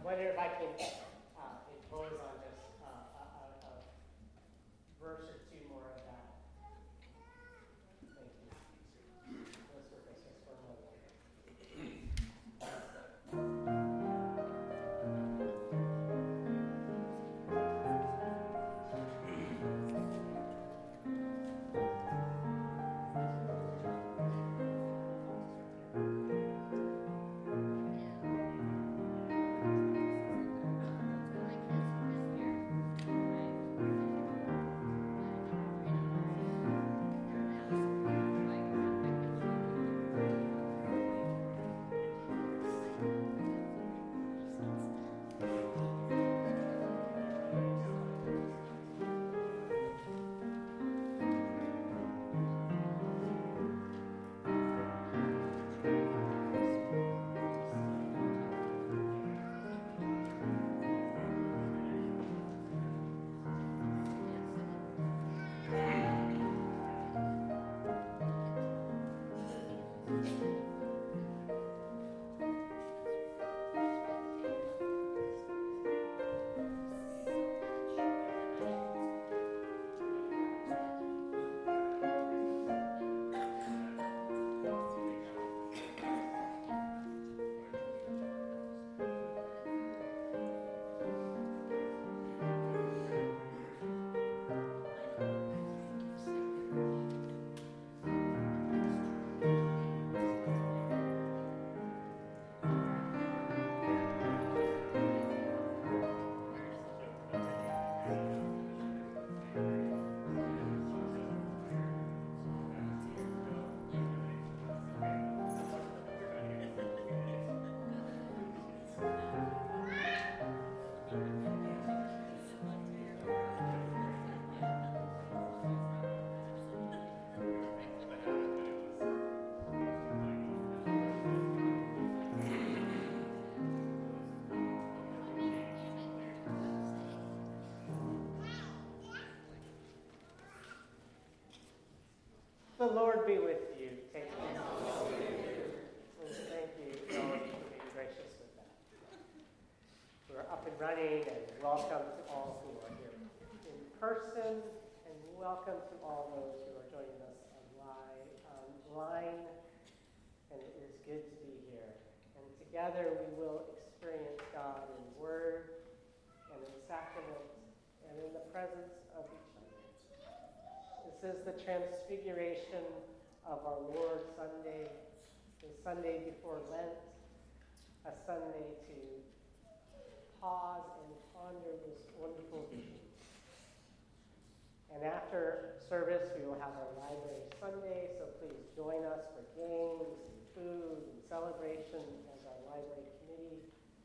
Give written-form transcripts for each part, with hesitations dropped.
wonder if I can impose on just a verse or two more of that. Thank you. Let's work this just for a moment. The Lord be with you. Take it. Thank you, Lord, for being gracious with that. We're up and running, and welcome to all who are here in person, and welcome to all those who are joining us online. And it is good to be here. And together we will experience God in word and in sacrament and in the presence of each other. This is the transfiguration of our Lord Sunday, the Sunday before Lent, a Sunday to pause and ponder this wonderful vision. And after service, we will have our Library Sunday, so please join us for games and food and celebration as our library committee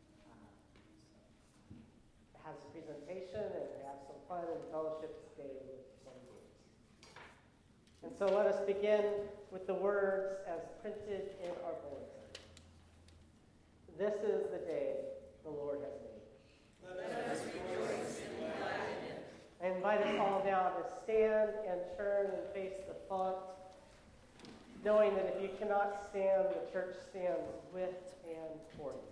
has a presentation and have some fun and fellowship today with some games. And so let us begin with the words as printed in our bulletin. This is the day the Lord has made. Let us rejoice and be glad in it. I invite us all now to stand and turn and face the font, knowing that if you cannot stand, the church stands with and for you.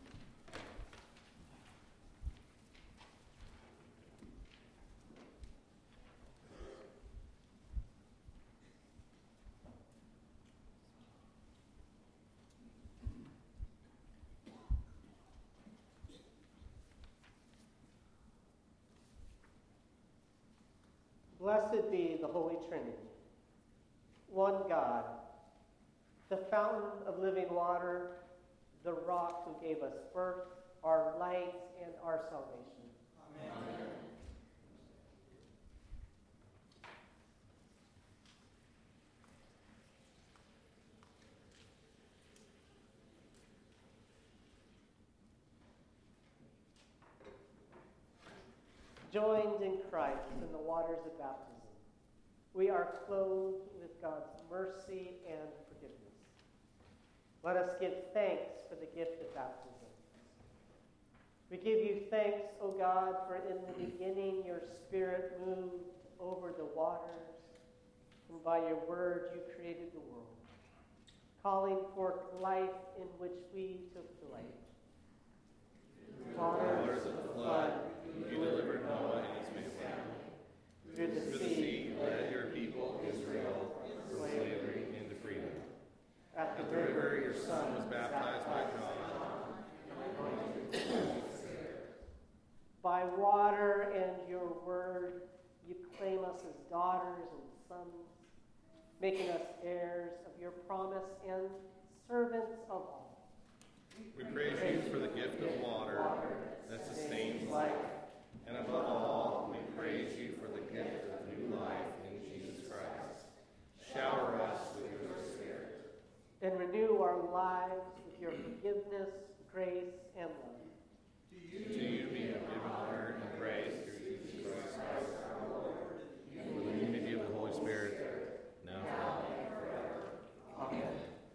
Blessed be the Holy Trinity, one God, the fountain of living water, the rock who gave us birth, our light, and our salvation. Amen. Joined in Christ in the waters of baptism, we are clothed with God's mercy and forgiveness. Let us give thanks for the gift of baptism. We give you thanks, O God, for in the beginning your Spirit moved over the waters, and by your word you created the world, calling forth life in which we took delight. By water and your word, you claim us as daughters and sons, making us heirs of your promise and servants of all. We praise you for the gift of water that sustains life. And above all, we praise you for the gift of new life in Jesus Christ. Shower us with your Spirit. And renew our lives with your forgiveness, grace, and love. To you be given honor and praise through Jesus Christ our Lord, and with the unity of the Holy Spirit, now and forever. Amen.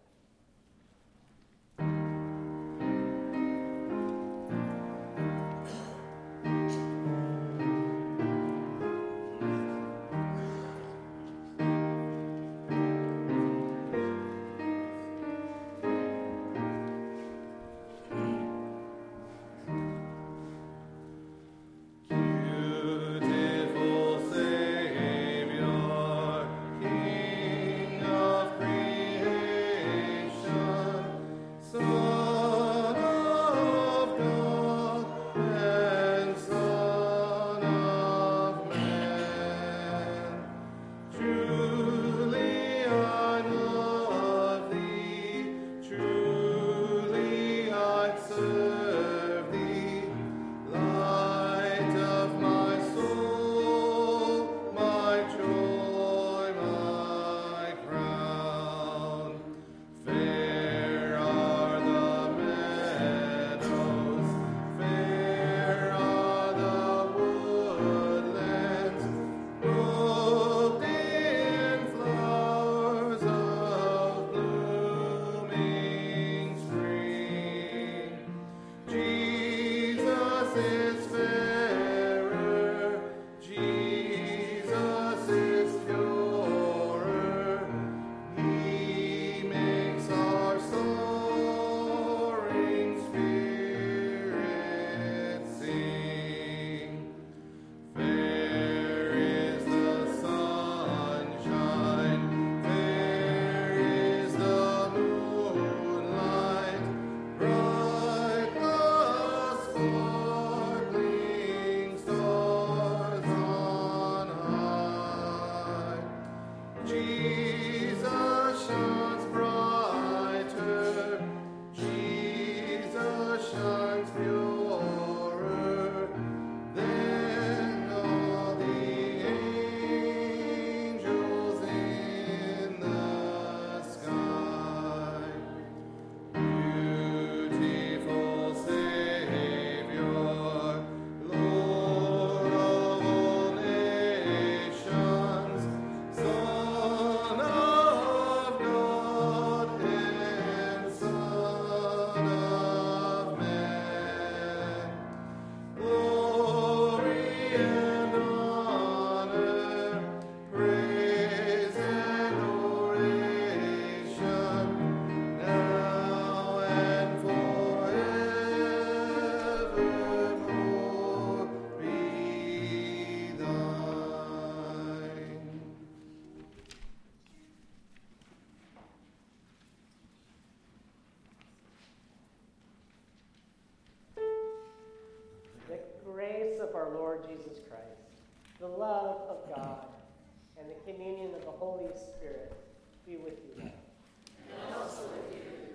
Our Lord Jesus Christ, the love of God, and the communion of the Holy Spirit be with you now. And also with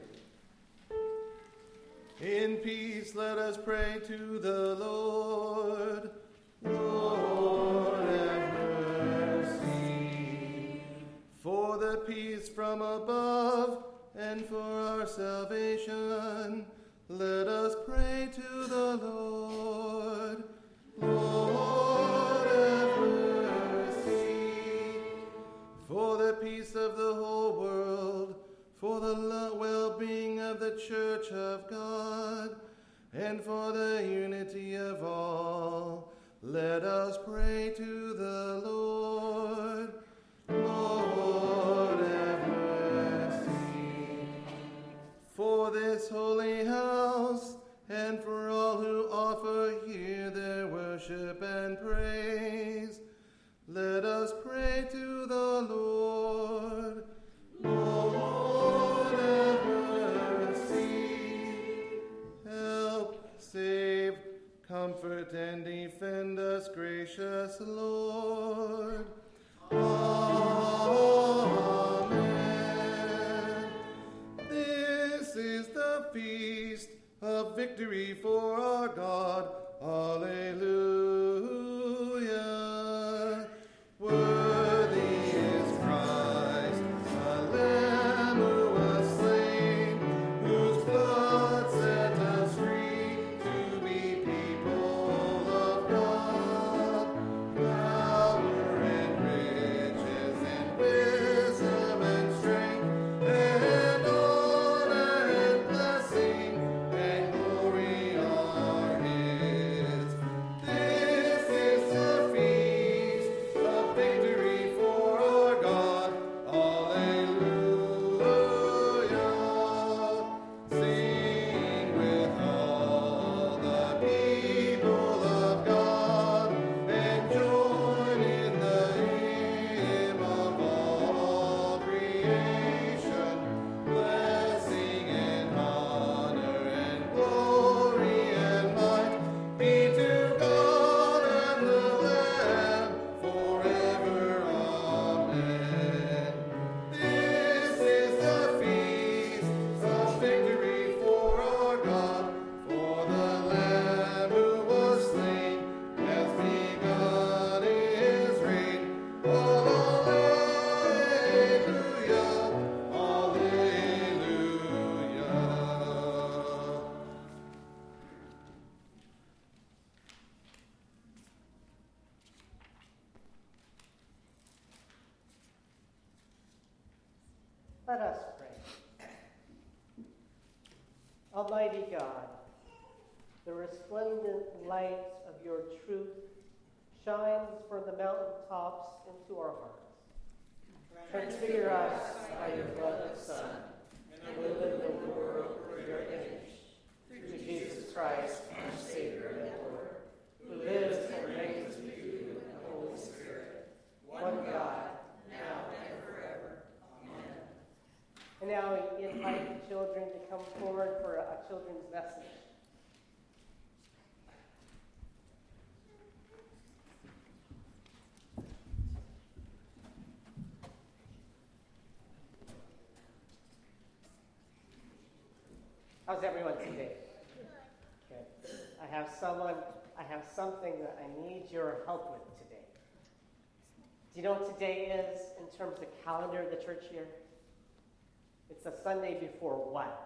you. In peace, let us pray to the Lord. Lord, have mercy. For the peace from above and for our salvation, let us pray to the Lord. Lord, have mercy. For the peace of the whole world, for the well-being of the Church of God, and for the unity of all, let us pray to the Lord. Lord, have mercy. For this holy house, and for all who offer here their worship and praise, let us pray to the Lord. Lord, have mercy. Help, save, Comfort and defend us, gracious Lord. Amen. This is the feast of victory for our God. Alleluia. Worthy is Christ, the Lamb who was slain, whose blood set us free to be people of God. Power and riches and wisdom and strength and honor and blessing and glory are His. This is the feast of victory for our God. Alleluia. Sing with all the people of God and join in the hymn of all creation. Blessing and honor and glory and might be to God and the Lamb forever. Amen. This is the feast of victory for our God, for the Lamb who was slain has begun His reign. Alleluia, alleluia. Let us pray. Almighty God, the resplendent light of your truth shines from the mountaintops into our hearts. Transfigure us by your beloved Son, and live in the world for your image. Through Jesus Christ, our Savior and Lord, who lives and reigns with you in the Holy Spirit, one God, now and forever. Amen. And now we invite the children to come forward for a children's message. How's everyone today? Okay. I have something that I need your help with today. Do you know what today is in terms of calendar of the church year? It's the Sunday before what?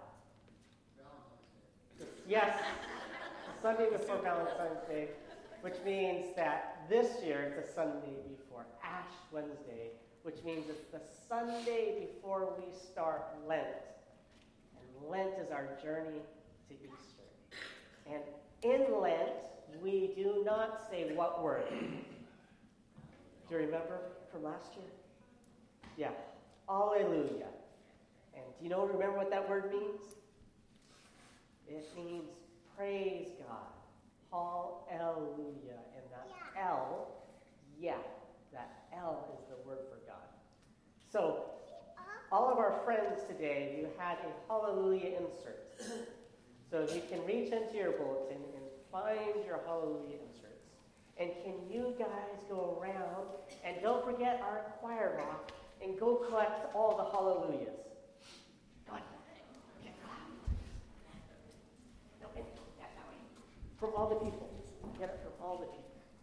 Yes, the Sunday before Valentine's Day, which means that this year it's a Sunday before Ash Wednesday, which means it's the Sunday before we start Lent. And Lent is our journey to Easter. And in Lent, we do not say what word? Do you remember from last year? Yeah, Alleluia. And do you remember what that word means? It means praise God. Hallelujah. And that L, that L is the word for God. So, all of our friends today, you had a hallelujah insert. So you can reach into your bulletin and find your hallelujah inserts. And can you guys go around and don't forget our choir rock and go collect all the hallelujahs. Go on. Get loud. No, that way. From all the people. Get it from all the people.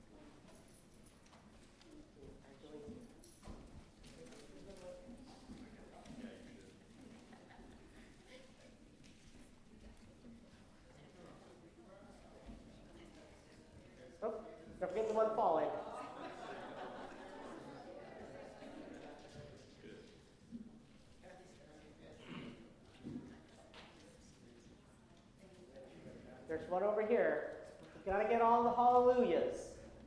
Oh, don't forget the one falling. There's one over here. You gotta get all the hallelujahs.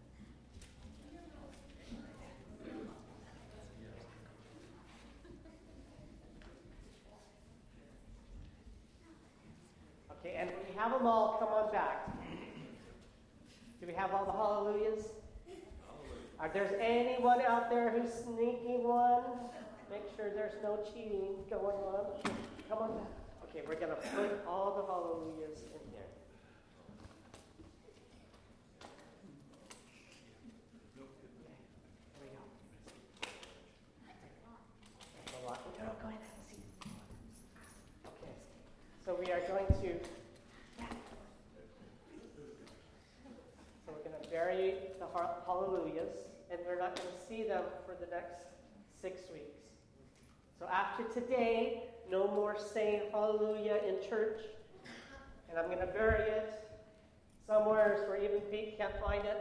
Okay, and when you have them all, come on back. Do we have all the hallelujahs? If there's anyone out there who's sneaking one, make sure there's no cheating going on. Come on back. Okay, we're going to put all the hallelujahs in here. hallelujahs, and we're not going to see them for the next 6 weeks. So after today, no more saying hallelujah in church, and I'm going to bury it somewhere where even Pete can't find it.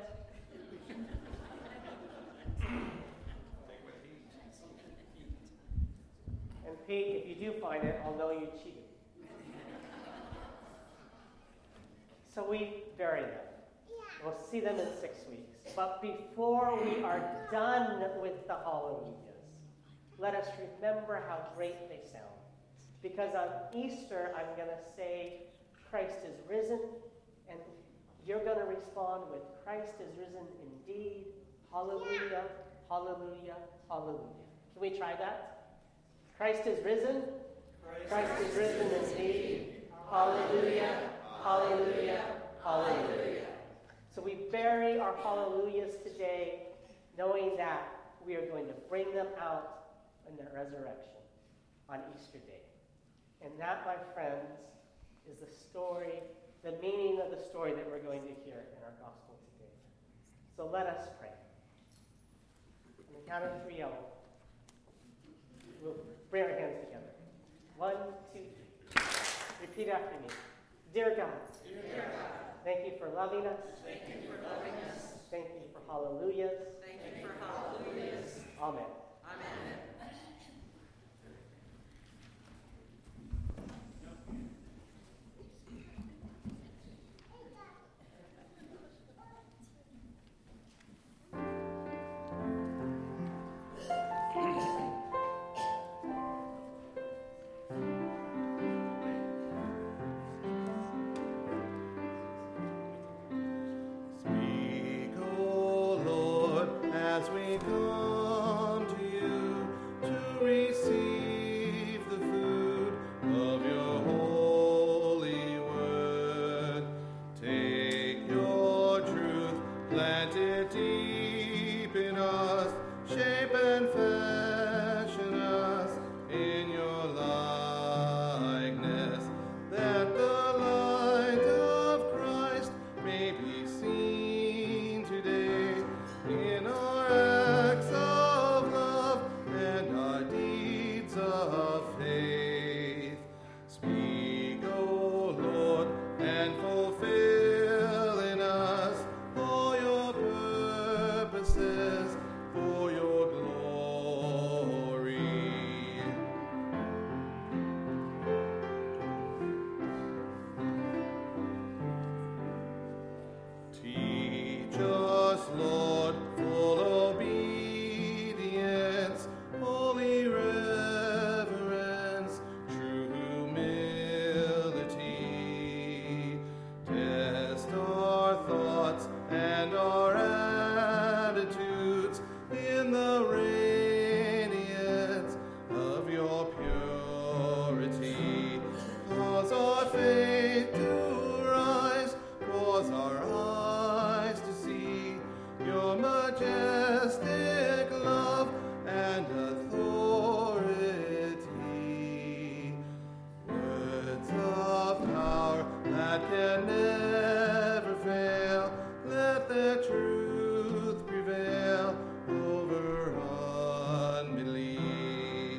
And Pete, if you do find it, I'll know you cheated. So we bury them. We'll see them in 6 weeks. But before we are done with the hallelujahs, let us remember how great they sound. Because on Easter, I'm going to say, Christ is risen, and you're going to respond with, Christ is risen indeed. Hallelujah, hallelujah, hallelujah. Can we try that? Christ is risen. Christ is risen indeed. Hallelujah, hallelujah, hallelujah. So we bury our hallelujahs today, knowing that we are going to bring them out in the resurrection on Easter Day. And that, my friends, is the story, the meaning of the story that we're going to hear in our gospel today. So let us pray. On the count of 3, we'll bring our hands together. 1, 2, 3. Repeat after me. Dear God. Dear God. Thank you for loving us. Thank you for loving us. Thank you for hallelujahs. Thank you for hallelujahs. Amen. Amen. Speak, O Lord, as we come to you to receive the food of your holy word. Take your truth, plant it deep in us, shape and fashion us in your likeness, that the light of Christ may be seen today in our acts of love and our deeds of faith. Speak, O Lord, and fulfill in us all your purposes for your glory. Teach us, Lord, full obedience, holy reverence, true humility. Test our thoughts and our attitudes in the radiance of your purity. Cause our faith to rise, cause our eyes to see your majestic love and authority. Words of power that can never fail, let their truth prevail over unbelief.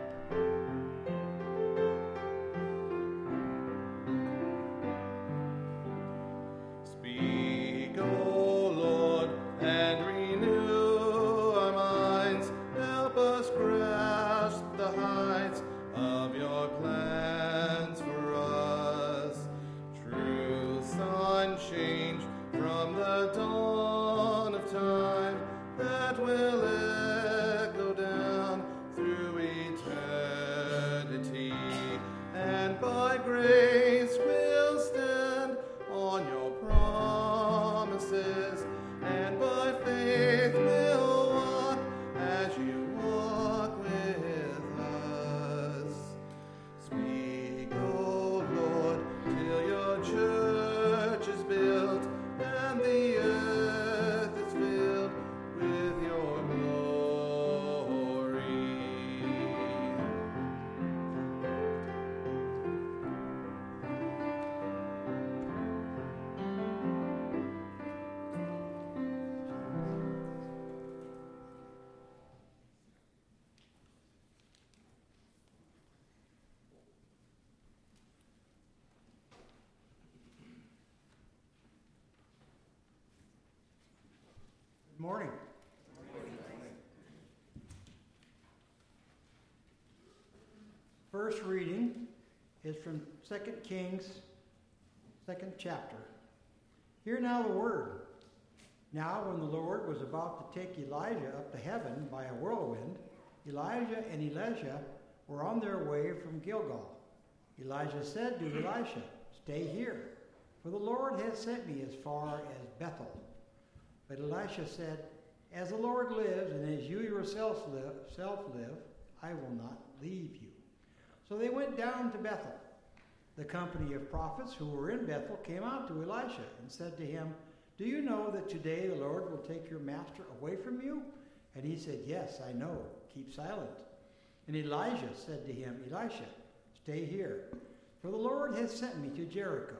Speak, O Lord, and renew our minds. Help us grasp the heights of your plans for us. Truths unchanged from the dawn of time that will echo down through eternity. And by grace we'll stand on your promises, and by faith we'll walk as you walk with us. Speak, O Lord, till your church is built and the earth Good morning. First reading is from 2 Kings, 2nd chapter. Hear now the word. Now when the Lord was about to take Elijah up to heaven by a whirlwind, Elijah and Elisha were on their way from Gilgal. Elijah said to Elisha, "Stay here, for the Lord has sent me as far as Bethel." But Elisha said, "As the Lord lives and as you yourself live, I will not leave you." So they went down to Bethel. The company of prophets who were in Bethel came out to Elisha and said to him, "Do you know that today the Lord will take your master away from you?" And he said, "Yes, I know. Keep silent." And Elijah said to him, "Elisha, stay here, for the Lord has sent me to Jericho."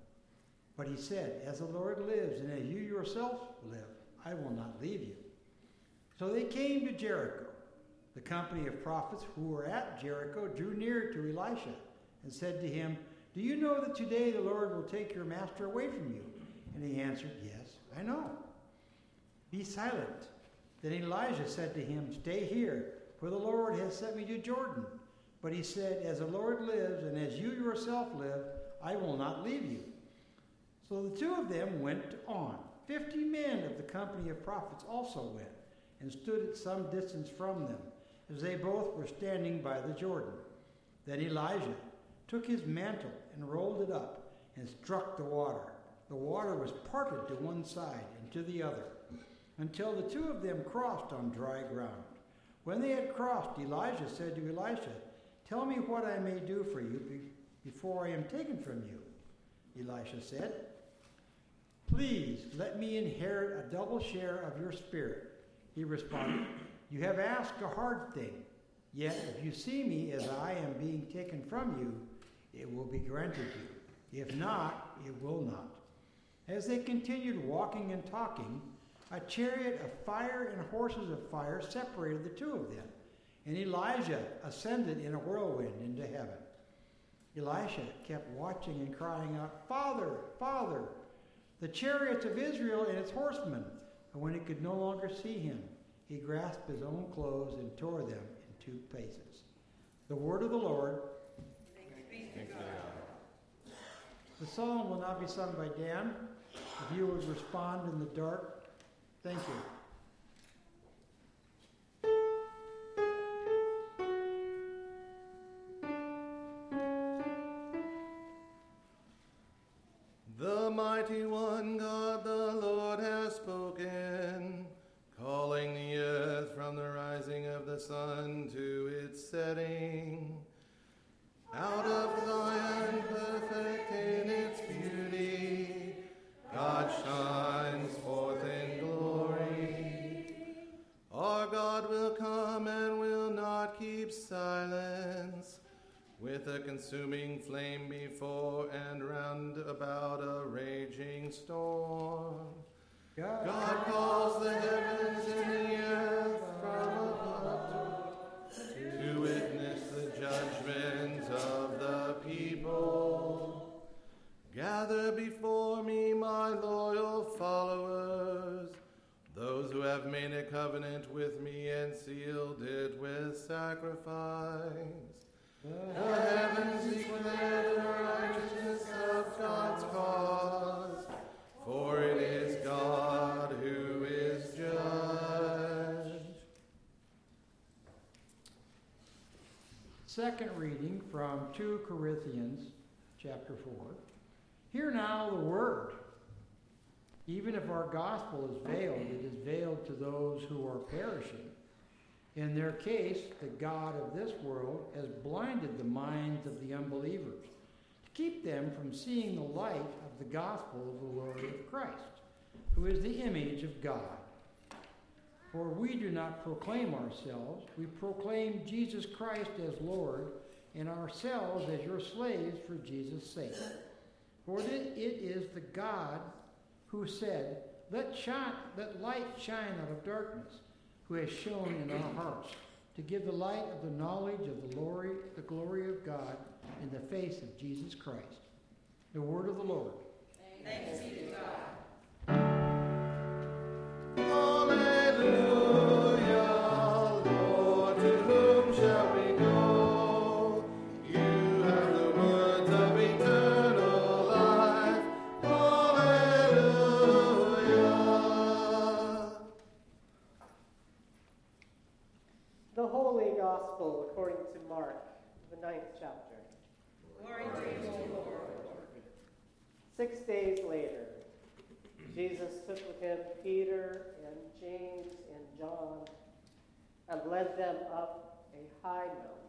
But he said, "As the Lord lives and as you yourself live, I will not leave you." So they came to Jericho. The company of prophets who were at Jericho drew near to Elisha and said to him, "Do you know that today the Lord will take your master away from you?" And he answered, "Yes, I know." "Be silent." Then Elijah said to him, "Stay here, for the Lord has sent me to Jordan." But he said, "As the Lord lives and as you yourself live, I will not leave you." So the two of them went on. 50 men of the company of prophets also went and stood at some distance from them, as they both were standing by the Jordan. Then Elijah took his mantle and rolled it up and struck the water. The water was parted to one side and to the other, until the two of them crossed on dry ground. When they had crossed, Elijah said to Elisha, "Tell me what I may do for you before I am taken from you." Elisha said, "Please let me inherit a double share of your spirit." He responded, "You have asked a hard thing. Yet if you see me as I am being taken from you, it will be granted you. If not, it will not." As they continued walking and talking, a chariot of fire and horses of fire separated the two of them, and Elijah ascended in a whirlwind into heaven. Elisha kept watching and crying out, "Father, Father, the chariots of Israel and its horsemen." And when he could no longer see him, he grasped his own clothes and tore them in two pieces. The word of the Lord. Thanks be to God. The song will now be sung by Dan. If you would respond in the dark, thank you. The mighty one, God the Lord, has spoken, calling the earth from the rising of the sun to its setting. Out of Zion, perfect in its beauty, God shines forth in glory. Our God will come and will not keep silence, with a consuming flame before and round about a raging storm. God calls the heavens and the earth from above to witness the judgment of the people. Gather before me my loyal followers, those who have made a covenant with me and sealed it with sacrifice. The heavens declare the righteousness of God's cause, for it is God who is judge. Second reading from 2 Corinthians chapter 4. Hear now the word. Even if our gospel is veiled, it is veiled to those who are perishing. In their case, the God of this world has blinded the minds of the unbelievers to keep them from seeing the light of the gospel of the glory of Christ, who is the image of God. For we do not proclaim ourselves, we proclaim Jesus Christ as Lord, and ourselves as your slaves for Jesus' sake. For it is the God who said, let light shine out of darkness, who has shone in our hearts to give the light of the knowledge of the glory of God in the face of Jesus Christ. The word of the Lord. Thanks be to God. Amen. 6 days later, Jesus took with him Peter and James and John and led them up a high mountain,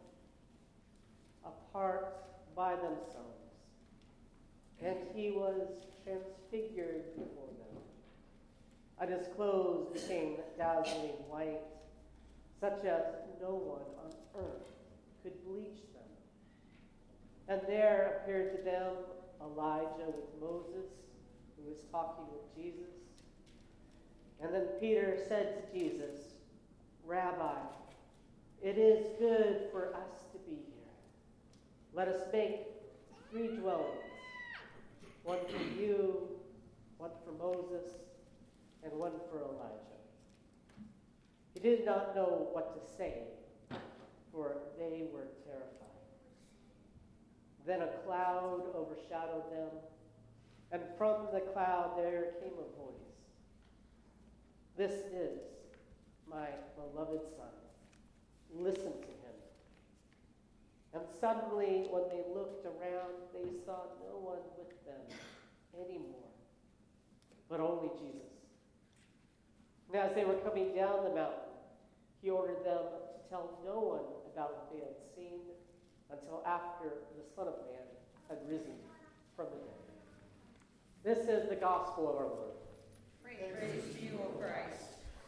apart by themselves. And he was transfigured before them. And his clothes became dazzling white, such as no one on earth could bleach them. And there appeared to them Elijah with Moses, who was talking with Jesus. And then Peter said to Jesus, "Rabbi, it is good for us to be here. Let us make 3 dwellings, one for you, one for Moses, and one for Elijah." He did not know what to say, for they were terrified. Then a cloud overshadowed them, and from the cloud there came a voice. "This is my beloved Son. Listen to him." And suddenly, when they looked around, they saw no one with them anymore, but only Jesus. And as they were coming down the mountain, he ordered them to tell no one about what they had seen until after the Son of Man had risen from the dead. This is the gospel of our Lord. Praise to you, O Christ.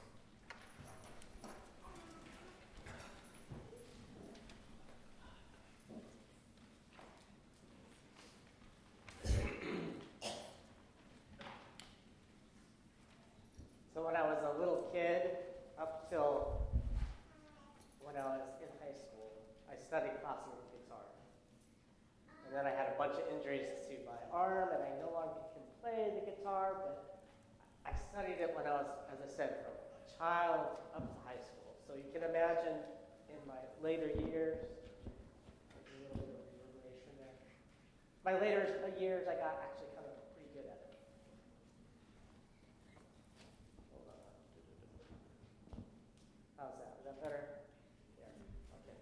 So when I was a little kid, up till when I was in high school, I studied classical guitar. And then I had a bunch of injuries to my arm, and I no longer can play the guitar, but I studied it when I was, as I said, from a child up to high school. So you can imagine in my later years, there's a little bit of reverberation there. My later years, I got actually kind of pretty good at it. Hold on. How's that? Is that better? Yeah. Okay.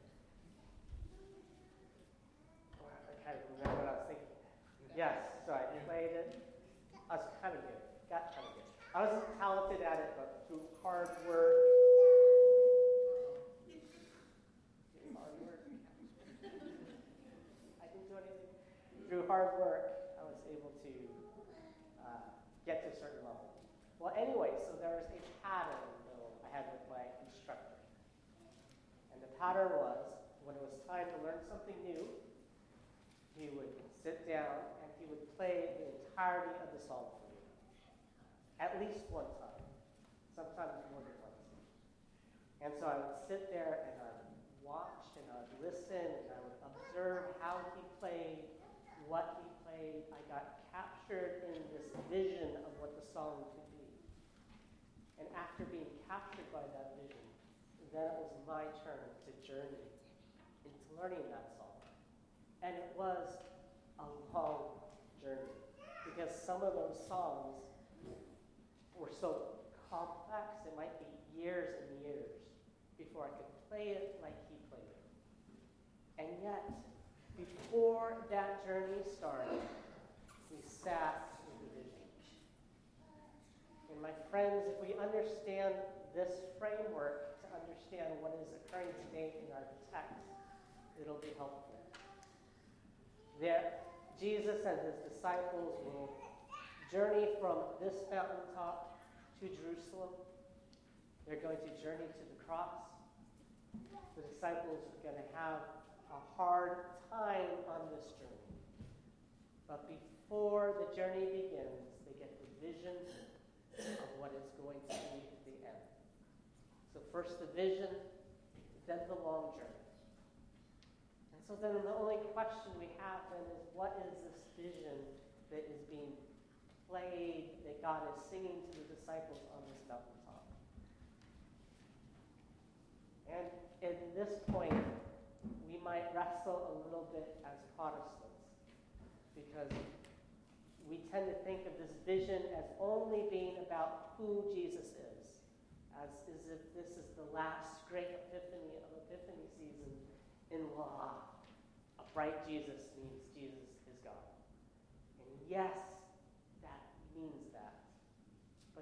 Wow, I kind of remember what I was thinking. Yes, so I played it. I was kind of good. Got kind of good. I wasn't talented at it, but through hard work. Through hard work. I didn't do anything. Through hard work, I was able to get to a certain level. Well, anyway, so there was a pattern, though, I had with my instructor. And the pattern was, when it was time to learn something new, he would sit down and he would play the entirety of the song for me. At least one time. Sometimes more than once. And so I would sit there and I would watch and I would listen and I would observe how he played, what he played. I got captured in this vision of what the song could be. And after being captured by that vision, then it was my turn to journey into learning that song. And it was a long journey because some of those songs were so complex, it might be years and years before I could play it like he played it. And yet, before that journey started, we sat in the vision. And my friends, if we understand this framework to understand what is occurring today in our text, it'll be helpful. There, Jesus and his disciples will journey from this mountaintop to Jerusalem. They're going to journey to the cross. The disciples are going to have a hard time on this journey. But before the journey begins, they get the vision of what is going to be at the end. So first the vision, then the long journey. And so then the only question we have then is, what is this vision that is being played, that God is singing to the disciples on this mountaintop? And in this point, we might wrestle a little bit as Protestants, because we tend to think of this vision as only being about who Jesus is, as if this is the last great epiphany of Epiphany season in law. A bright Jesus means Jesus is God. And yes,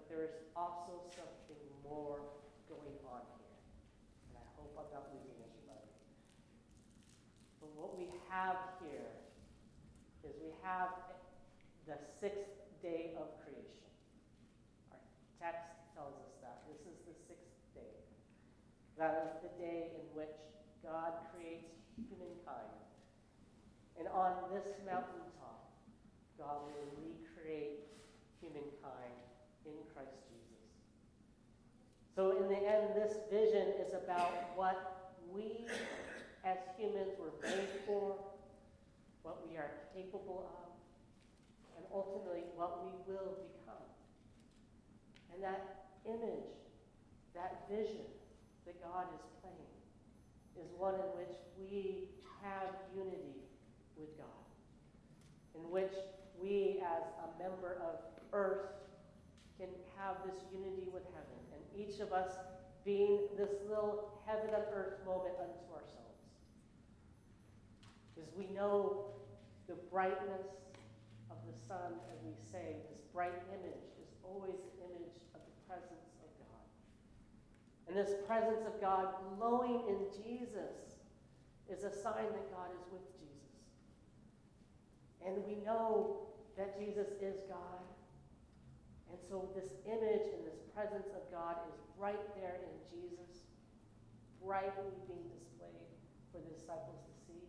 But there is also something more going on here. And I hope I'm not losing anybody. But what we have here is we have the sixth day of creation. Our text tells us that. This is the sixth day. That is the day in which God creates humankind. And on this mountaintop, God will recreate humankind in Christ Jesus. So in the end, this vision is about what we as humans were made for, what we are capable of, and ultimately what we will become. And that image, that vision that God is playing, is one in which we have unity with God, in which we as a member of earth can have this unity with heaven, and each of us being this little heaven and earth moment unto ourselves. As we know the brightness of the sun, as we say, this bright image is always the image of the presence of God. And this presence of God glowing in Jesus is a sign that God is with Jesus. And we know that Jesus is God. And so this image and this presence of God is right there in Jesus, brightly being displayed for the disciples to see.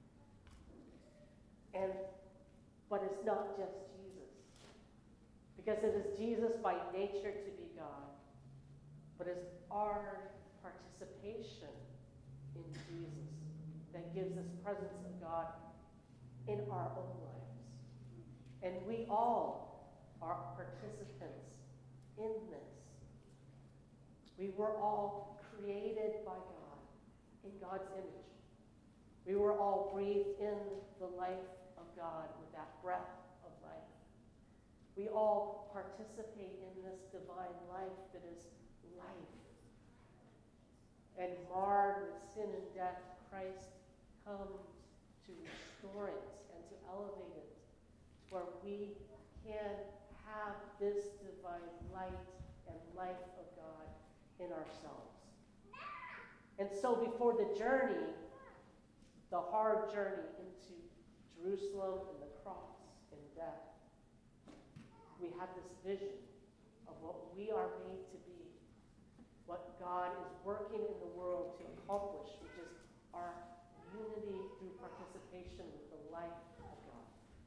But it's not just Jesus. Because it is Jesus by nature to be God, but it's our participation in Jesus that gives us presence of God in our own lives. And we all are participants in this. We were all created by God in God's image. We were all breathed in the life of God with that breath of life. We all participate in this divine life that is life. And marred with sin and death, Christ comes to restore it and to elevate it, where we can have this divine light and life of God in ourselves. And so before the journey, the hard journey into Jerusalem and the cross and death, we have this vision of what we are made to be, what God is working in the world to accomplish, which is our unity through participation with the life of God.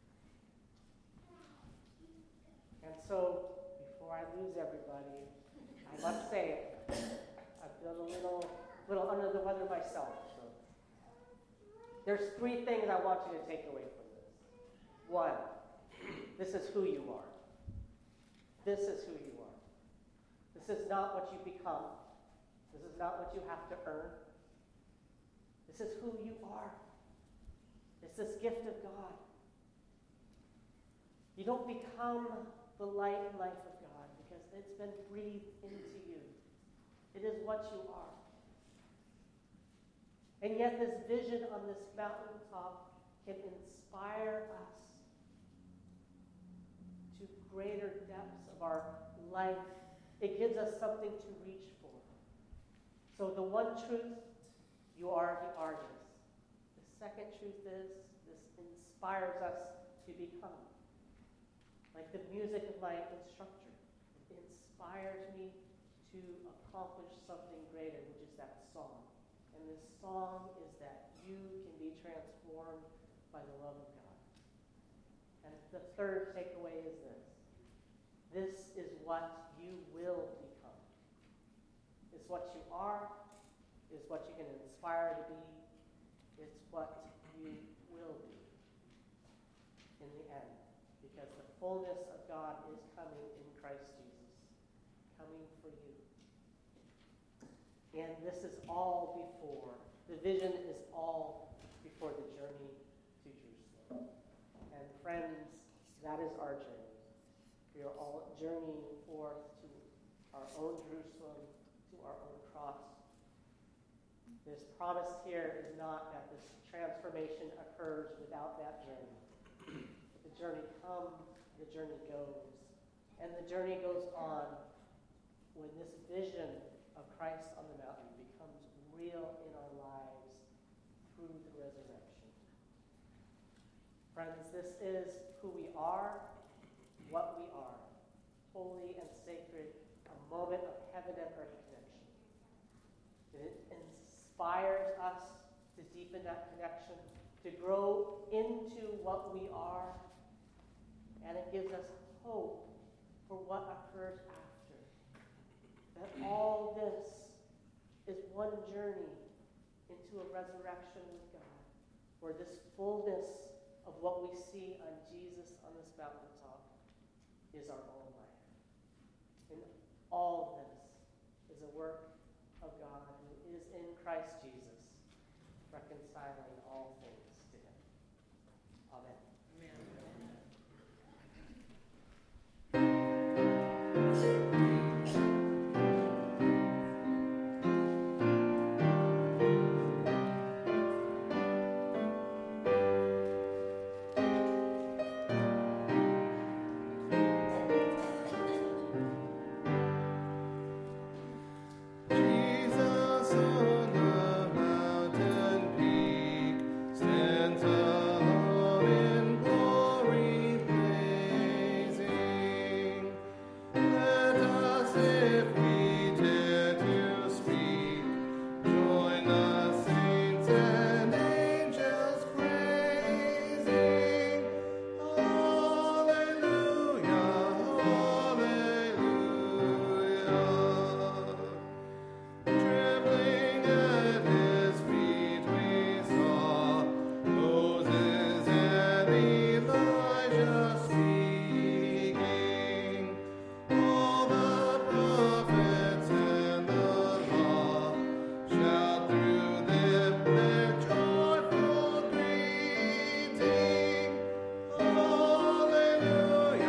And so, before I lose everybody, I must say it. I feel a little under the weather myself. So. There's three things I want you to take away from this. One, this is who you are. This is who you are. This is not what you become. This is not what you have to earn. This is who you are. It's this gift of God. You don't become the light and life of God because it's been breathed into you. It is what you are. And yet this vision on this mountaintop can inspire us to greater depths of our life. It gives us something to reach for. So the one truth, you are the artist. The second truth is, this inspires us to become. Like the music of my instructor, it inspires me to accomplish something greater, which is that song. And this song is that you can be transformed by the love of God. And the third takeaway is this. This is what you will become. It's what you are. It's what you can inspire to be. It's what you will be in the end. Because the fullness of God is coming in Christ Jesus. Coming for you. And this is all before, the vision is all before the journey to Jerusalem. And friends, that is our journey. We are all journeying forth to our own Jerusalem, to our own cross. This promise here is not that this transformation occurs without that journey. The journey comes, the journey goes. And the journey goes on when this vision of Christ on the mountain becomes real in our lives through the resurrection. Friends, this is who we are, what we are, holy and sacred, a moment of heaven and earth connection. It inspires us to deepen that connection, to grow into what we are, and it gives us hope for what occurs after. That all this is one journey into a resurrection with God, where this fullness of what we see on Jesus on this mountaintop is our own life. And all this is a work of God who is in Christ Jesus, reconciling all things to him. Amen. Jesus on the mountain peak stands alone in glory blazing. Let us, if we dare to speak, join the saints and angels praising. Hallelujah, hallelujah. Trembling at his feet we saw Moses and Elijah speaking. All the prophets and the law shout through them their joyful greeting. Hallelujah,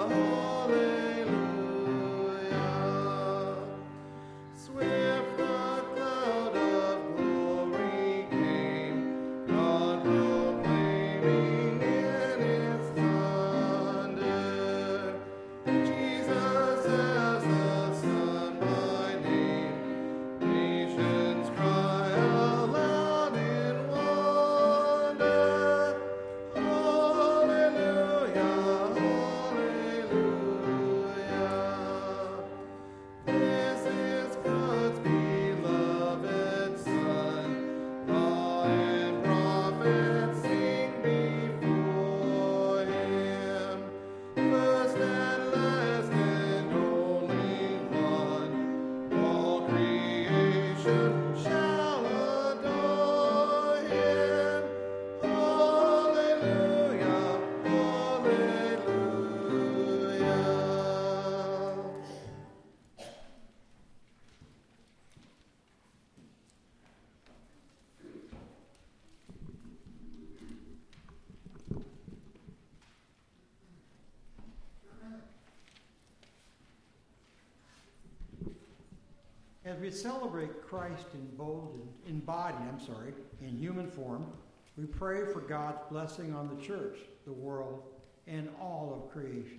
hallelujah. Swift the cloud of glory came, God proclaiming in its thunder, Jesus as the Son by name. Nations cry aloud in wonder. Hallelujah, hallelujah. This is God's beloved Son. Law and prophets sing before him. First and last and only one. All creation shall adore him. Hallelujah, hallelujah. As we celebrate Christ embodied in human form, we pray for God's blessing on the church, the world, and all of creation.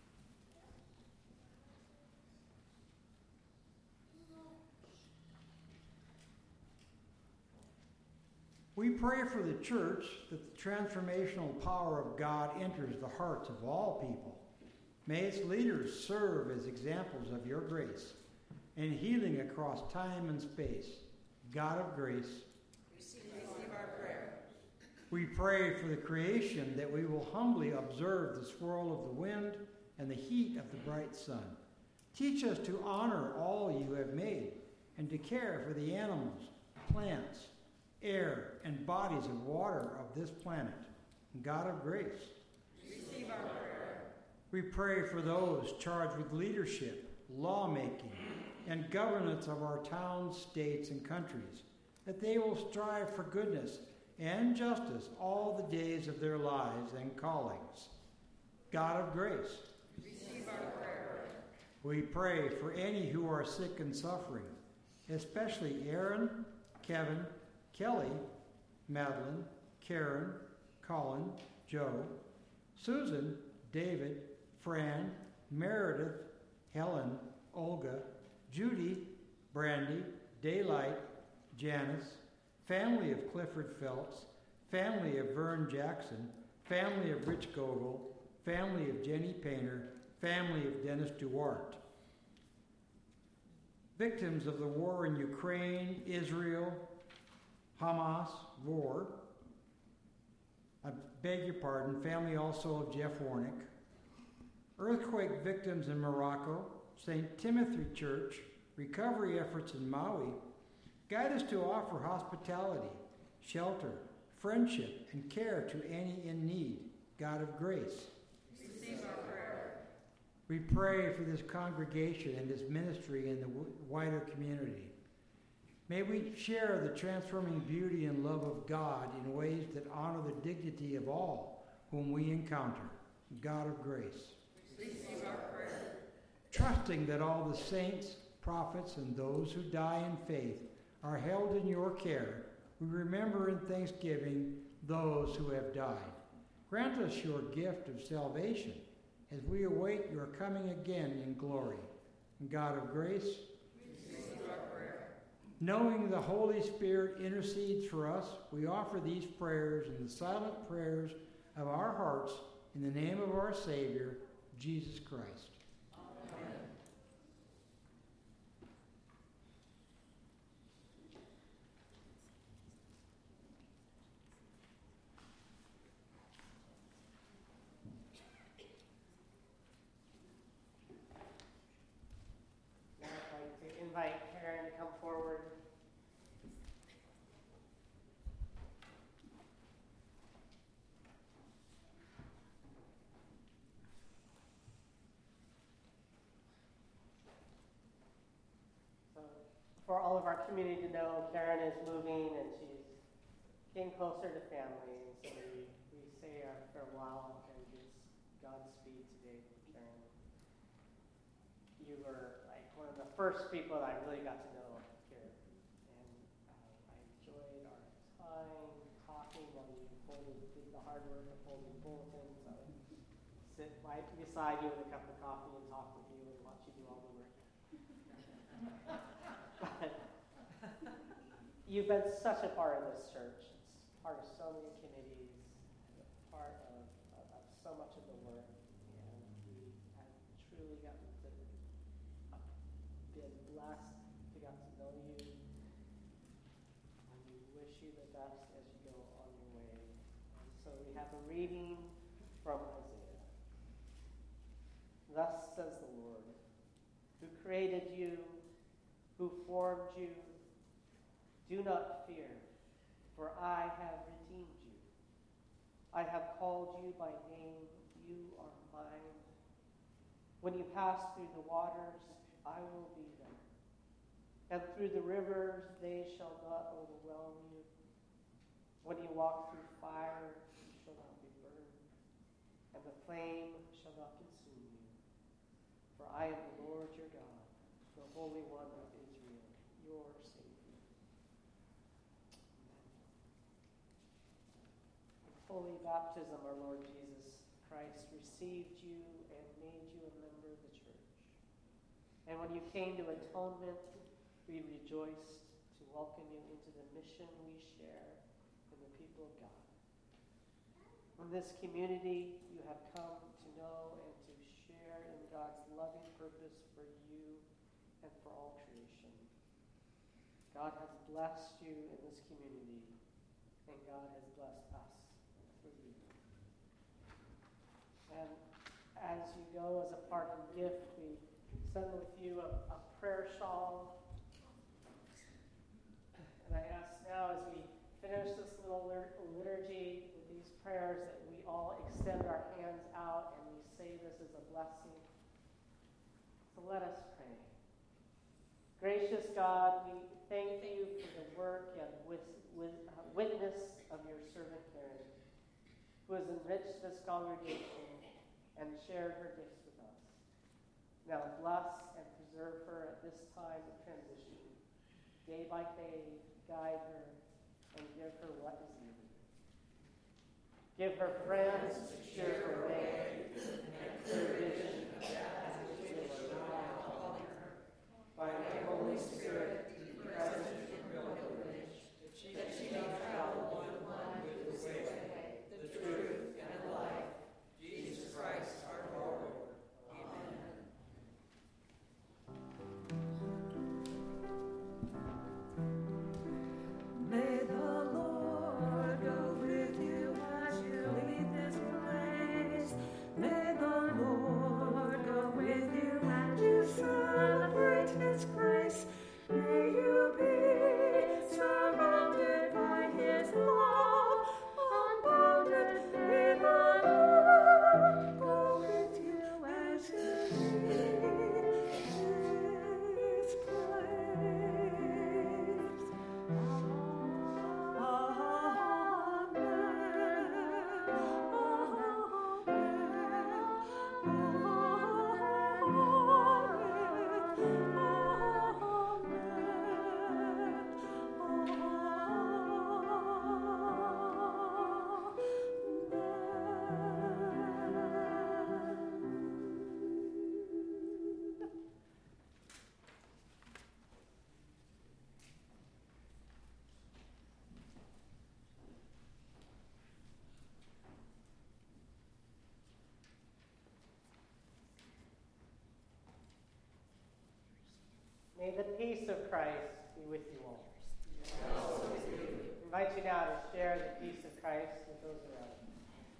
We pray for the church that the transformational power of God enters the hearts of all people. May its leaders serve as examples of your grace and healing across time and space. God of grace, Receive our prayer. we pray for the creation that we will humbly observe the swirl of the wind and the heat of the bright sun. Teach us to honor all you have made and to care for the animals, plants, air, and bodies of water of this planet. God of grace, Receive our prayer. we pray for those charged with leadership, lawmaking, and governance of our towns, states, and countries, that they will strive for goodness and justice all the days of their lives and callings. God of grace, Receive our prayer. we pray for any who are sick and suffering, especially Aaron, Kevin, Kelly, Madeline, Karen, Colin, Joe, Susan, David, Fran, Meredith, Helen, Olga, Judy, Brandy, Daylight, Janice, family of Clifford Phelps, family of Vern Jackson, family of Rich Gogol, family of Jenny Painter, family of Dennis Duarte. Victims of the war in Ukraine, Israel, Hamas, war. I beg your pardon, family also of Jeff Warnick. Earthquake victims in Morocco, St. Timothy Church, recovery efforts in Maui. Guide us to offer hospitality, shelter, friendship, and care to any in need. God of grace. Receive our prayer. We pray for this congregation and this ministry in the wider community. May we share the transforming beauty and love of God in ways that honor the dignity of all whom we encounter. God of grace. Receive our prayer. Trusting that all the saints, prophets, and those who die in faith are held in your care, we remember in thanksgiving those who have died. Grant us your gift of salvation as we await your coming again in glory. God of grace, Receive our prayer. knowing the Holy Spirit intercedes for us, we offer these prayers in the silent prayers of our hearts in the name of our Savior, Jesus Christ. Amen. Now I'd like to invite Karen to come forward. So, for all of our community to know, Karen is moving and she's getting closer to family. And so we say our farewell and just Godspeed today to Karen. You were like one of the first people that I really got to know here. And I enjoyed our time talking while you did the hard work of folding bulletins. I would sit right beside you with a cup of coffee and talk with you and watch you do all the work. But you've been such a part of this church. It's part of so many committees, part of so much of the work. And we have truly gotten to been blessed to get to know you. And we wish you the best as you go on your way. And so we have a reading from Isaiah. Thus says the Lord, who created you, who formed you. Do not fear, for I have redeemed you. I have called you by name, you are mine. When you pass through the waters, I will be there. And through the rivers, they shall not overwhelm you. When you walk through fire, you shall not be burned, and the flame shall not consume you. For I am the Lord your God, the Holy One of Israel, your Savior. In holy baptism, our Lord Jesus Christ received you and made you a member of the church. And when you came to atonement, we rejoiced to welcome you into the mission we share in the people of God. In this community, you have come to know and to share in God's loving purpose for you and for all creation. God has blessed you in this community, and God has blessed us through you. And as you go as a parting gift, we send with you a prayer shawl. And I ask now, as we finish this little liturgy with these prayers, that we all extend our hands out and we say this is a blessing. So let us pray. Gracious God, we thank you for the work and witness of your servant Karen, who has enriched this congregation and shared her gifts with us. Now bless and preserve her at this time of transition. Day by day, guide her and give her what is needed. Give her friends to cheer her way and clear vision May the peace of Christ be with you all. I invite you now to share the peace of Christ with those around you.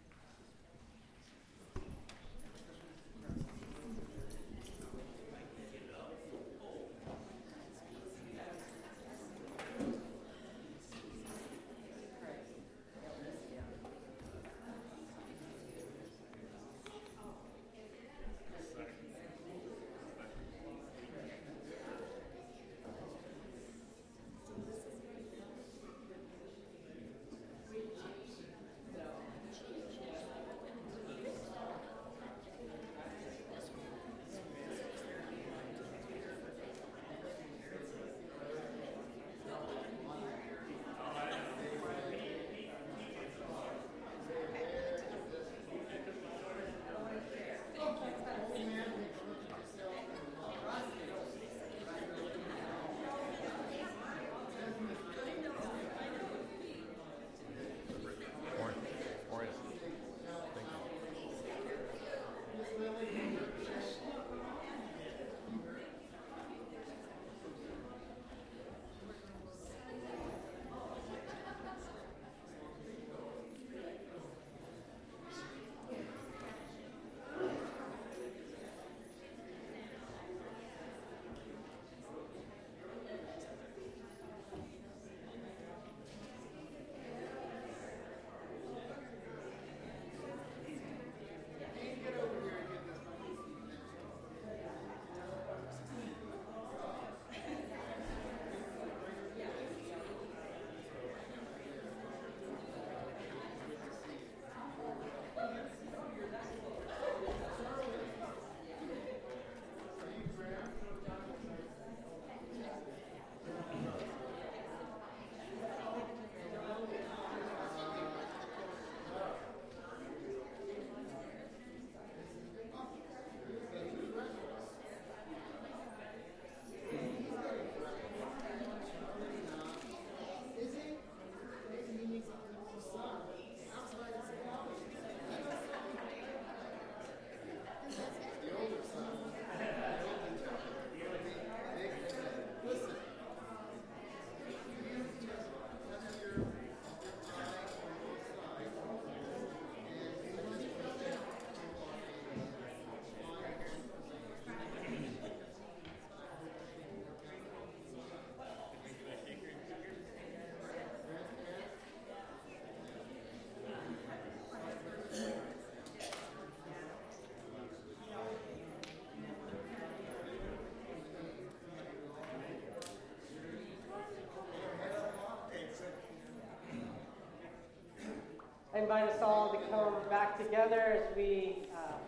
I invite us all to come back together as we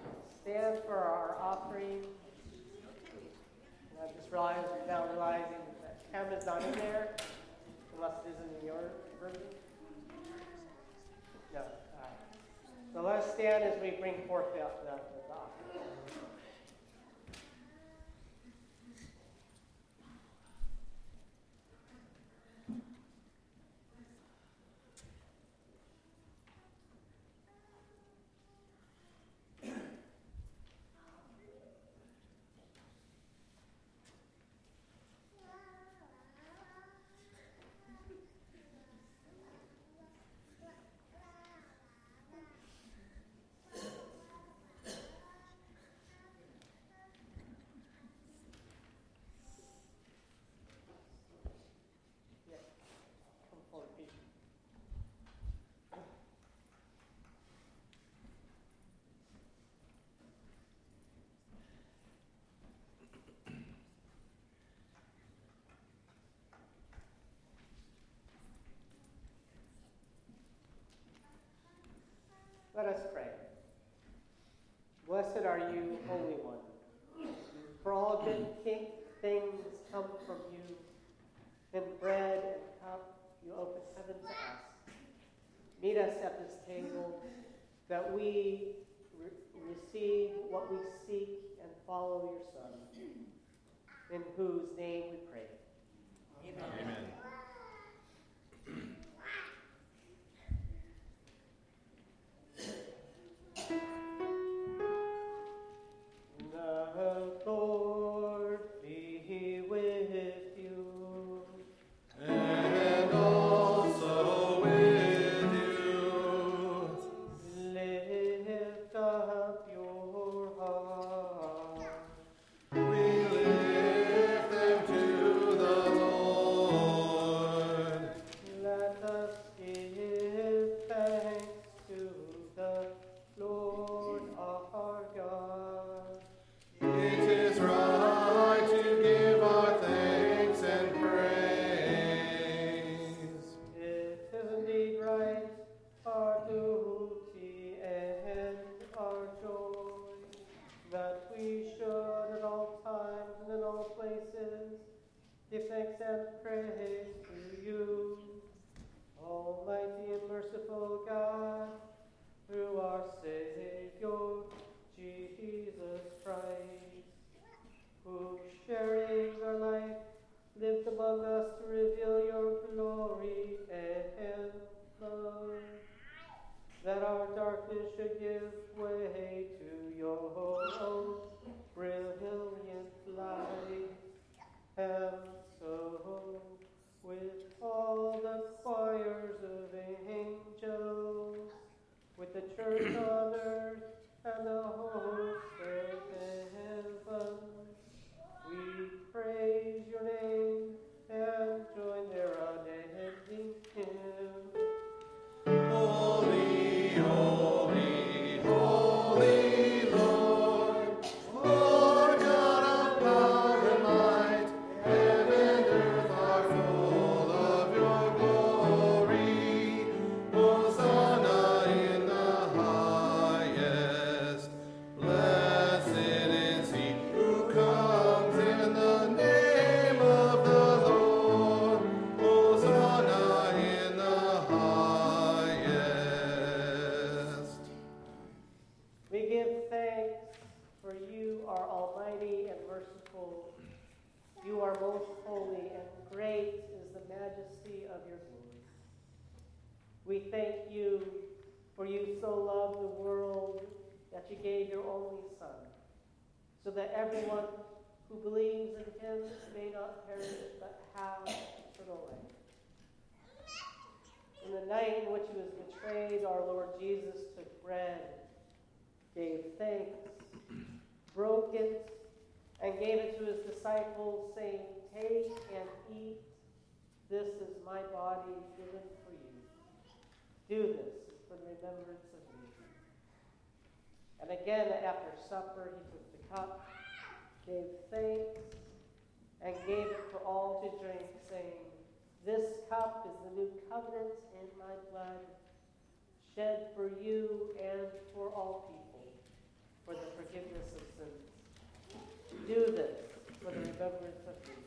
stand for our offering. And I just now realizing that Chem is not in there, unless it is in your version. No. So let us stand as we bring forth the offering. Let us pray. Blessed are you, Holy One, for all good things come from you. In bread and cup you open heaven to us. Meet us at this table, that we receive what we seek and follow your Son, in whose name we pray. Amen. Amen. The Lord be with we should at all times and in all places give thanks and praise to you, Almighty and merciful God, through our Savior, Jesus Christ, who, sharing our life, lived among us to reveal your glory and love, that our darkness should give way to your brilliant light. And so, with all the choirs of angels, with the church on earth and the host of heaven, we praise your name and join their unending hymn. Holy, holy, holy Lord, Lord God of power and might, heaven and earth are full of your glory. Hosanna in the highest. Blessed is he who comes in the name of the Lord. Hosanna in the highest. We give thanks, for you are almighty and merciful. You are most holy, and great is the majesty of your glory. We thank you, for you so loved the world that you gave your only Son, so that everyone who believes in him may not perish but have eternal life. In the night in which he was betrayed, our Lord Jesus took bread, gave thanks, broke it, and gave it to his disciples, saying, "Take and eat. This is my body given for you. Do this for the remembrance of me." And again, after supper, he took the cup, gave thanks, and gave it for all to drink, saying, "This cup is the new covenant in my blood, shed for you and for all people, for the forgiveness of sins. Do this for the remembrance of me."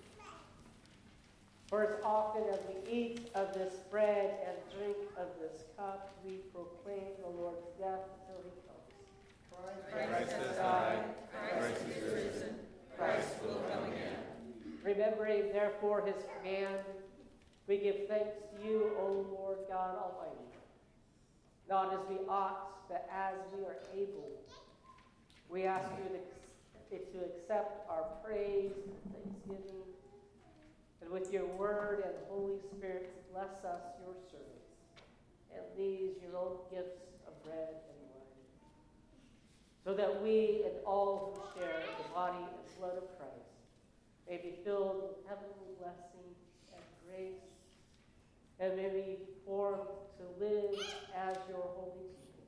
For as often as we eat of this bread and drink of this cup, we proclaim the Lord's death until he comes. Christ has died, Christ is risen, Christ will come again. Remembering, therefore, his command, we give thanks to you, O Lord God Almighty, not as we ought, but as we are able. We ask you to accept our praise and thanksgiving, and with your word and Holy Spirit to bless us, your servants, and these your own gifts of bread and wine, so that we and all who share the body and blood of Christ may be filled with heavenly blessing and grace, and may be formed to live as your holy people.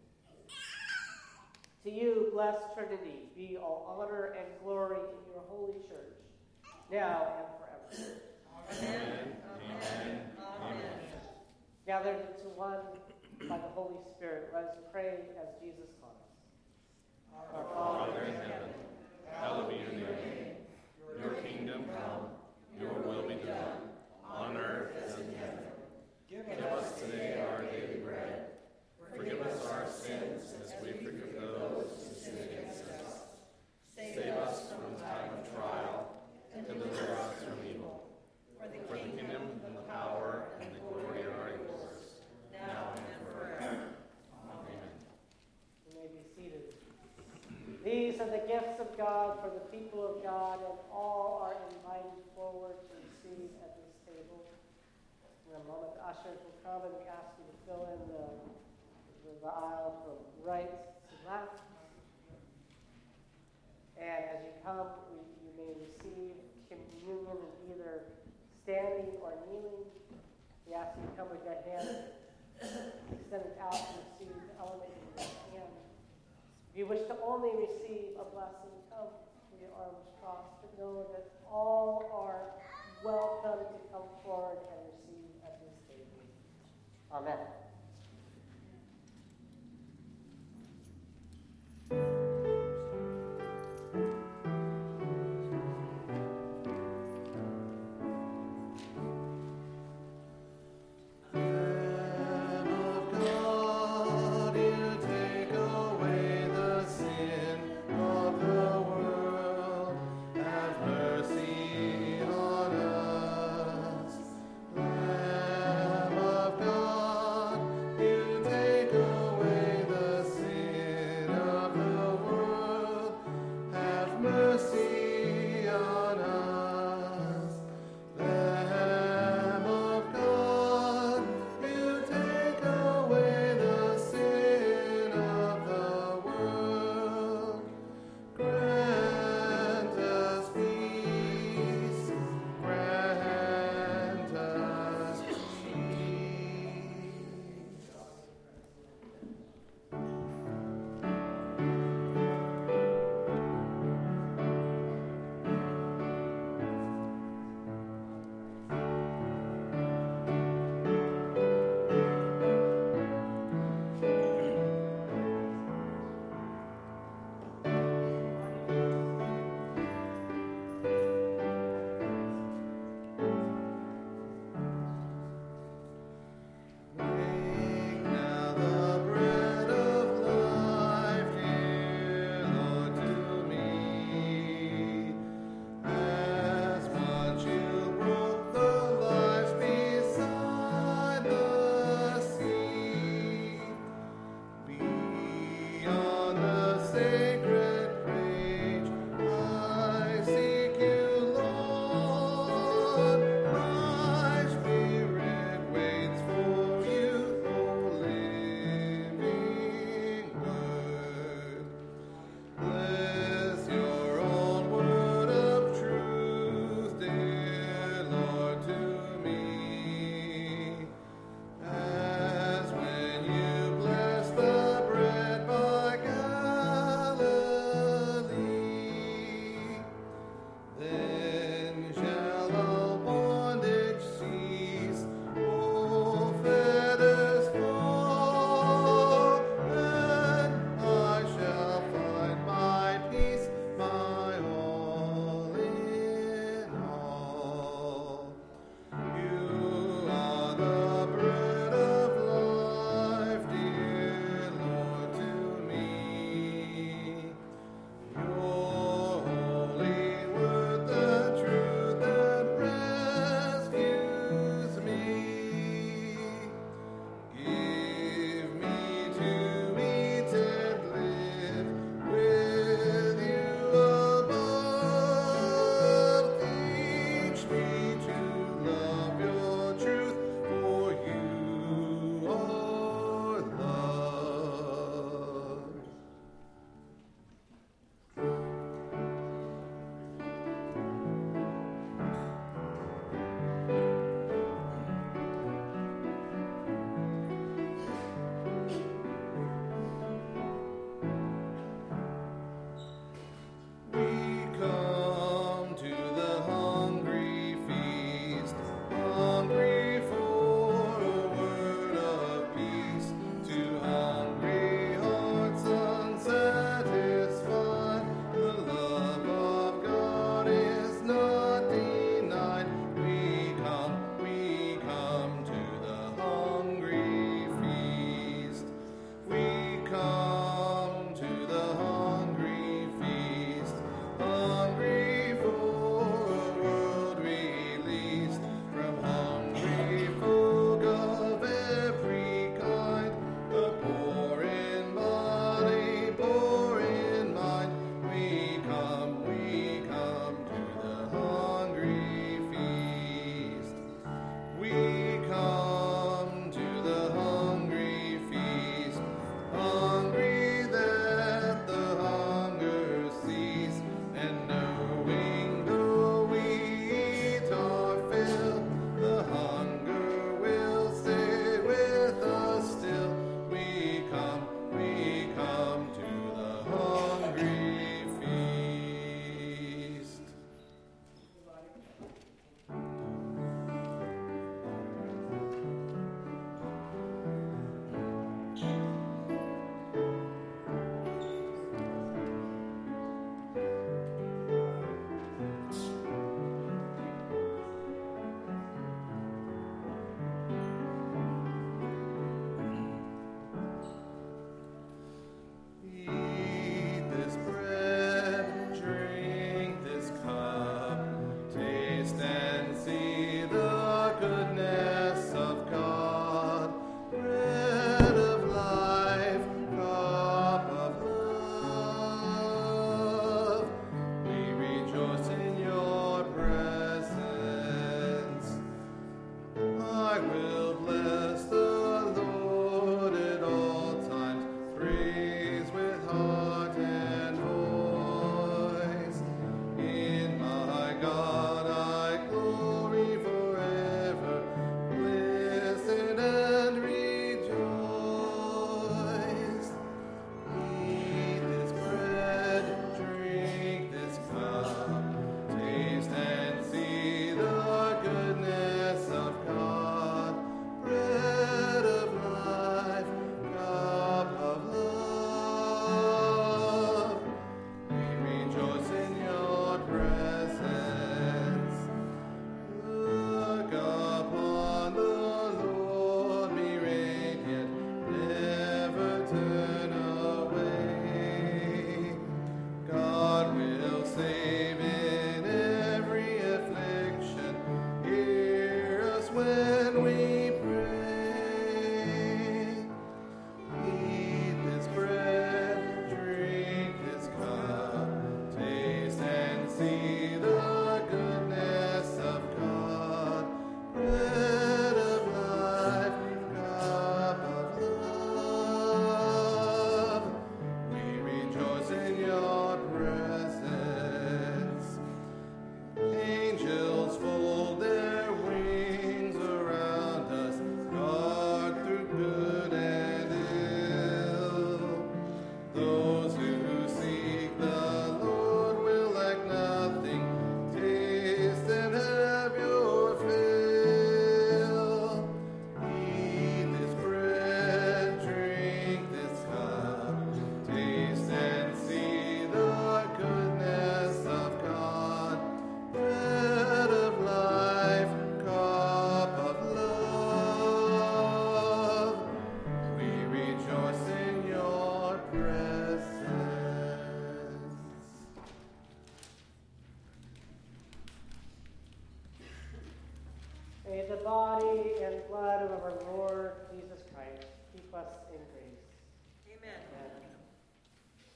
To you, blessed Trinity, be all honor and glory in your holy church, now and forever. Amen. Amen. Amen. Gathered into one by the Holy Spirit, let us pray as Jesus taught us. Our Father in heaven, Hallowed be your name. Your kingdom come, your will be done, on earth as in heaven. Give us today our daily bread. Forgive us our sins as we forgive those who sin against us. Save us from the time of trial, and deliver us from evil. For the kingdom and the power and the glory are yours, now and forever. Amen. You may be seated. These are the gifts of God for the people of God, and all are invited forward to receive at this table. In a moment, the ushers will come, and we ask you to fill in the aisle from right to left. And as you come, you may receive communion in either standing or kneeling. We ask you to come with your hand extended out to receive the element in your hand. If you wish to only receive a blessing, come with your arms crossed, but know that all are welcome to come forward and receive at this table. Amen.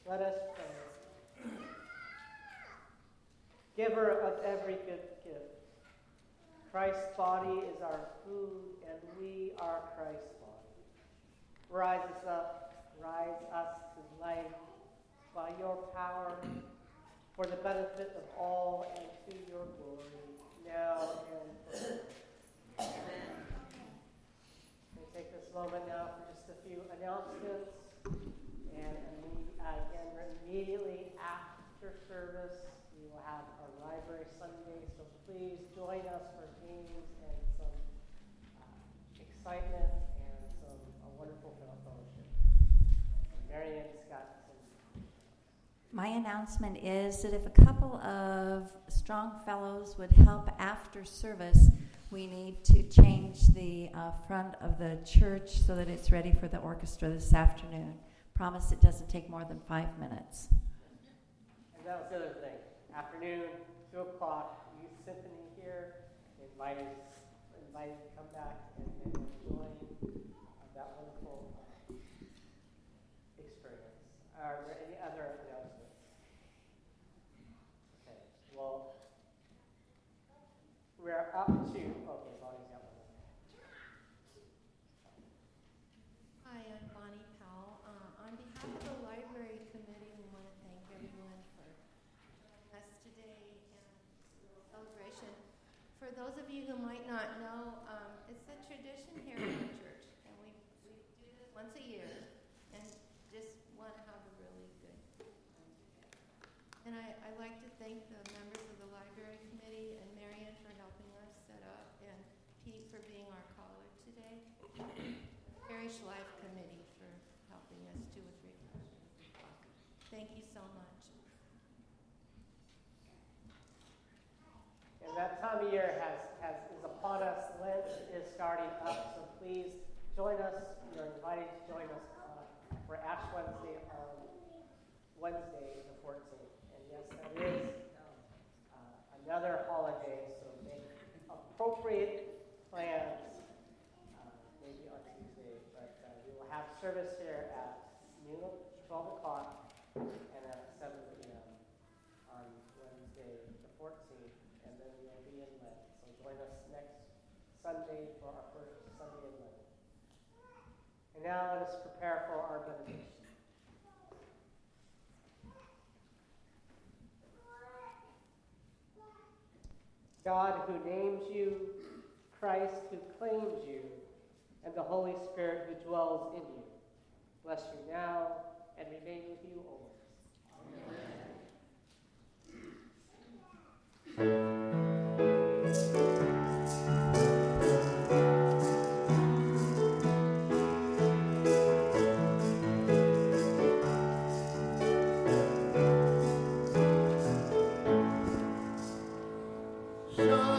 Let us pray. Giver of every good gift, Christ's body is our food, and we are Christ's body. Rise us to life by your power, for the benefit of all and to your glory, now and forever. Amen. We take this moment now for just a few announcements, and immediately after service, we will have our library Sunday, so please join us for games and some excitement and a wonderful fellowship. And Marianne's got some. My announcement is that if a couple of strong fellows would help after service, we need to change the front of the church so that it's ready for the orchestra this afternoon. Promise it doesn't take more than 5 minutes. And that was the other thing. Afternoon, 2 o'clock, Youth Symphony here. Invited to come back and join that wonderful experience. Are there any other announcements? Okay, well, we're up to, okay, Bonnie's got one. Hi, I'm Bonnie Powell. On behalf of the Library Committee, we want to thank everyone for joining us today and the celebration. For those of you who might not know, it's a tradition here in the church, and we do this once a year, and just want to have a really good time together. And I'd like to thank the members of the Library Committee and Marianne for helping us set up, and Pete for being our caller today. Parish Life Committee for helping us too with refreshments. Thank you so much. And that time of year is upon us. Lent is starting up, so please join us. You're invited to join us for Ash Wednesday on Wednesday the 14th. And yes, that is another holiday, so make appropriate plans maybe on Tuesday. But we will have service here at noon, 12 o'clock, and at 7 p.m. on Wednesday the 14th, and then we'll be in Lent. So join us next Sunday for our first Sunday in Lent. And now let us prepare for our benediction. God who names you, Christ who claims you, and the Holy Spirit who dwells in you, bless you now and remain with you always. Amen.